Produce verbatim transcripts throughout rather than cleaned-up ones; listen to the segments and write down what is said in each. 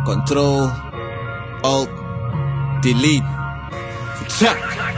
Control, Alt, Delete. Check.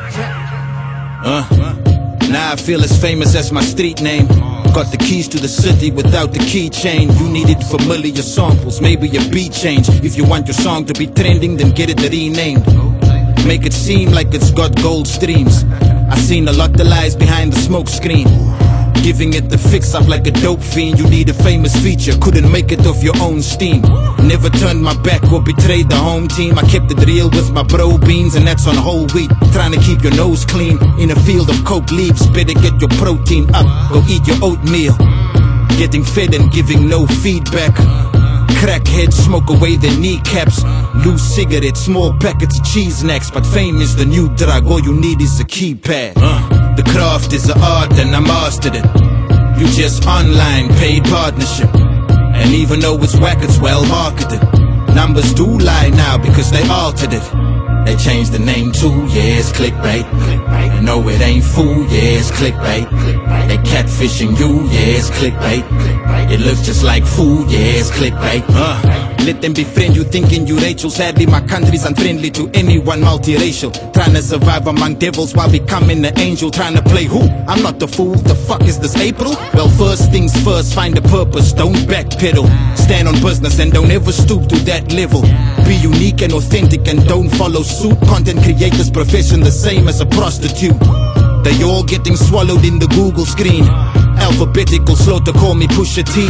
Uh. Now I feel as famous as my street name. Got the keys to the city without the keychain. You needed familiar samples, maybe a beat change. If you want your song to be trending, then get it renamed. Make it seem like it's got gold streams. I seen a lot of lies behind the smoke screen. Giving it the fix up like a dope fiend. You need a famous feature, couldn't make it off your own steam. Never turned my back or betrayed the home team. I kept it real with my bro beans, and that's on whole wheat. Trying to keep your nose clean in a field of coke leaves. Better get your protein up, go eat your oatmeal. Getting fed and giving no feedback. Crackheads smoke away their kneecaps. Loose cigarettes, small packets of cheese snacks. But fame is the new drug, all you need is a keypad. uh. The craft is an art and I mastered it. You just online paid partnership. And even though it's whack, it's well marketed. Numbers do lie now because they altered it. They changed the name to, yeah, it's clickbait. And no, it ain't food, yeah, it's clickbait. They catfishing you, yeah, it's clickbait. It looks just like food, yeah, it's clickbait. uh. Let them befriend you thinking you Rachel. Sadly my country's unfriendly to anyone multiracial. Trying to survive among devils while becoming an angel. Trying to play who? I'm not the fool, the fuck is this April? Well, first things first, find a purpose, don't backpedal. Stand on business and don't ever stoop to that level. Be unique and authentic and don't follow suit. Content creators' profession the same as a prostitute. They all getting swallowed in the Google screen. Alphabetical slaughter, call me Pusha T.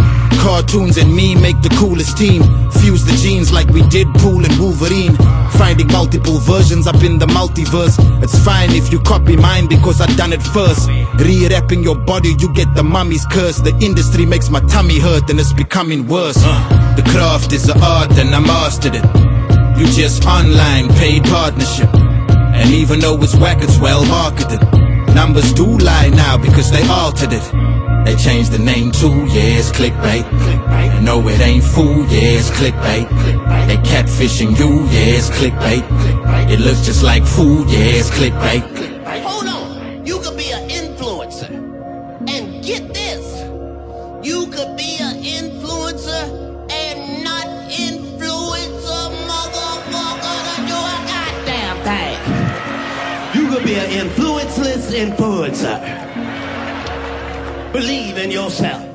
Cartoons and me make the coolest team. Fuse the genes like we did Pool and Wolverine. Finding multiple versions up in the multiverse. It's fine if you copy mine because I done it first. Re-rapping your body, you get the mummy's curse. The industry makes my tummy hurt and it's becoming worse. uh, The craft is an art and I mastered it. You just online paid partnership. And even though it's whack, it's well marketed. Numbers do lie now because they altered it. They changed the name to, yeah, it's clickbait. And no, it ain't food, yeah, it's clickbait. They catfishing you, yeah, it's clickbait. It looks just like food, yeah, it's clickbait. Hold on, you could be an influencer. And get this, you could be an influencer and not influence a motherfucker to do a goddamn thing. You could be an influenceless influencer. Believe in yourself.